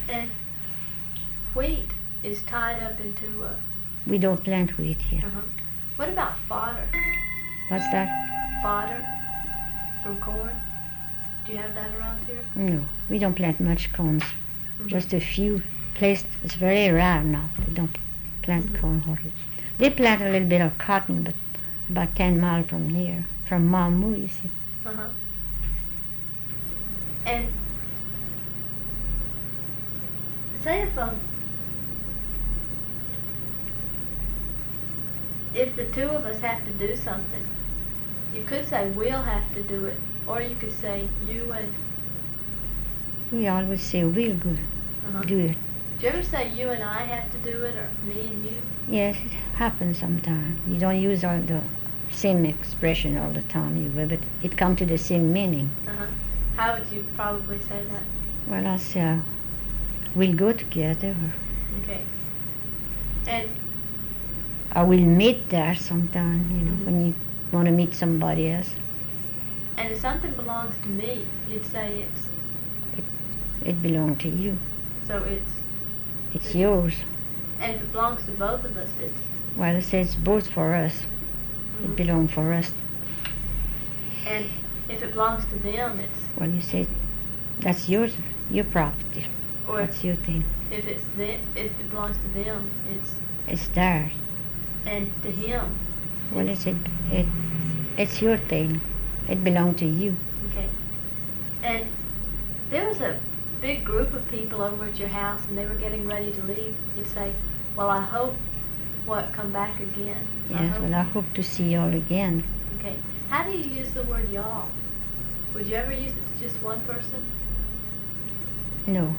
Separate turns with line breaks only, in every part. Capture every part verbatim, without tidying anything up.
And wheat is tied up into a...
We don't plant wheat here.
Uh-huh. What about fodder?
What's that?
Fodder from corn? Do you have that around here?
No, we don't plant much corns.
Mm-hmm.
Just a few places. It's very rare now. They don't plant
Mm-hmm.
corn hardly. They plant a little bit of cotton, but about ten miles from here, from Mamu, you see.
Uh-huh. And say if um if the two of us have to do something, you could say we'll have to do it, or you could say you and...
We always say we'll go
Uh-huh.
do it.
Do you ever say you and I have to do it, or me and you?
Yes, it happens sometimes. You don't use all the same expression all the time, you will, but it comes to the same meaning.
Uh-huh. How would you probably say that?
Well, I say, uh, we'll go together, or
Okay. And
I will meet there sometime, you know,
Mhm.
when you want to meet somebody else.
and if something belongs to me, you'd say it's...
It belongs to you.
So it's...
It's yours.
And if it belongs to both of us, it's...
Well, I say it's both for us.
Mhm.
It belongs for us.
And if it belongs to them, it's...
Well, you say that's yours, your property.
Or
That's your thing.
if it's them, if it belongs to them, it's...
It's theirs.
And to him.
Well, it's it, it, it's your thing. It belongs to you.
Okay. And there was a big group of people over at your house, and they were getting ready to leave. You'd say, well, I hope, what, come back again. I
Yes,
hope.
well, I hope to see you all again.
Okay. How do you use the word y'all? Would you ever use it to just one person?
No.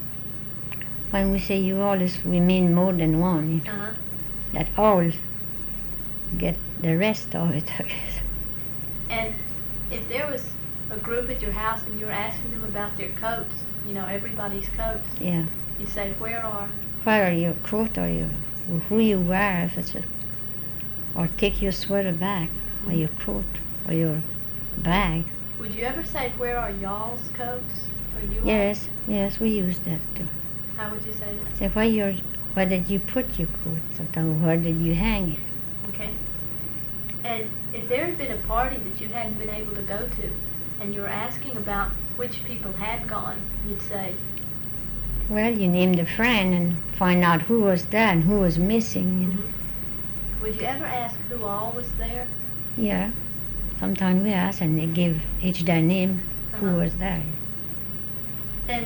When we say you all, is we mean more than one. You know,
Uh-huh.
that all get the rest of it, I guess.
And if there was a group at your house and you were asking them about their coats, you know, everybody's coats,
Yeah.
you'd say, where are...
Where are your coat or your, or who you wear, if it's a, or take your sweater back, or your coat, or your bag.
Would you ever say, where are y'all's coats? Or you all?
Yes, yes, we use that too.
How would you say that?
Say, where your, where did you put your coat? Sometimes, where did you hang it?
Okay. And if there had been a party that you hadn't been able to go to, and you were asking about which people had gone, you'd say,
Well, you named a friend and find out who was there and who was missing, you know.
would you ever ask who all was there?
Yeah. Sometimes we ask and they give each their name, who
Uh-huh.
was there.
And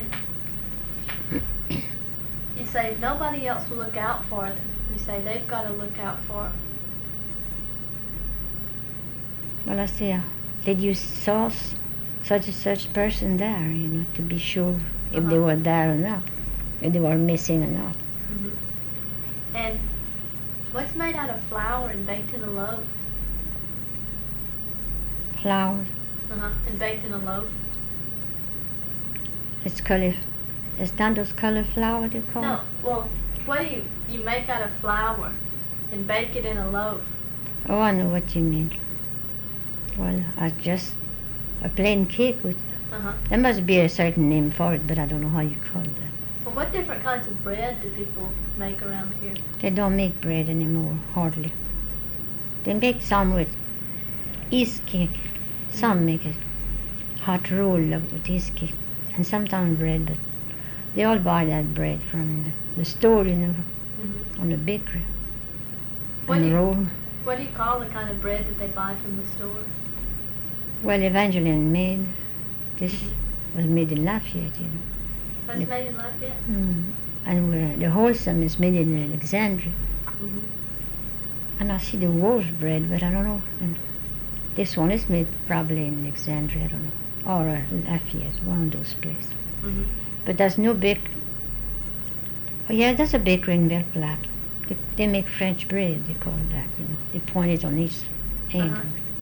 you say, if nobody else will look out for them, you say, they've got to look out for...
Well, I say, uh, did you saw s- such and such person there, you know, to be sure if they
Uh-huh.
were there or not, if they were missing or not.
Mhm. And what's made out of flour and baked in a loaf?
Flowers,
Uh-huh. And baked in a loaf?
it's color, it's not those color flower they call
No,
it?
well, what do you, you make out of flour and bake it in a loaf?
Oh, I know what you mean. Well, I just, a plain cake with,
Uh-huh.
there must be a certain name for it, but I don't know how you call that.
Well, what different kinds of bread do people make around here?
They don't make bread anymore, hardly. They make some with yeast cake. Some make a hot roll of- with yeast cake, and sometimes bread, but they all buy that bread from the, the store, you know,
Mm-hmm.
on the bakery.
What
And
do you-
roll.
What do you call the kind of bread that they buy from the store?
Well, Evangeline made, this was made in Lafayette, you know.
That's
Yep.
made in Lafayette?
Mm. And uh, the wholesome is made in Alexandria.
Mm-hmm.
And I see the Wolf bread, but I don't know. And this one is made probably in Alexandria, I don't know, or uh, Lafayette, one of those places.
Mm-hmm.
But there's no bake. Oh yeah, there's a bakery in Belle Platte. They, they make French bread, they call that, you know. They point it on each end.
Uh-huh.